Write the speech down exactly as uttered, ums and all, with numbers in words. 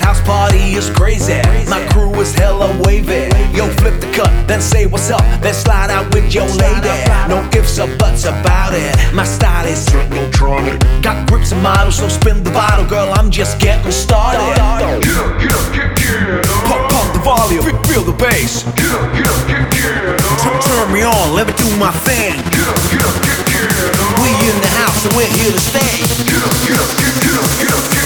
house party is crazy. My crew is hella wavy. Yo, flip the cut, then say what's up, then slide out with your lady. No ifs or buts about it. My style is technotronic. Got grips and models, so spin the bottle, girl. I'm just getting started. Get up, get up, get, get up. Pump, pump the volume, feel, feel the bass. Get up, get up, get, get up. Turn, turn me on, let me do my thing. Get up, get up, get, get up. We in the house and we're here to stay. Get up, get up, get, get up, get up.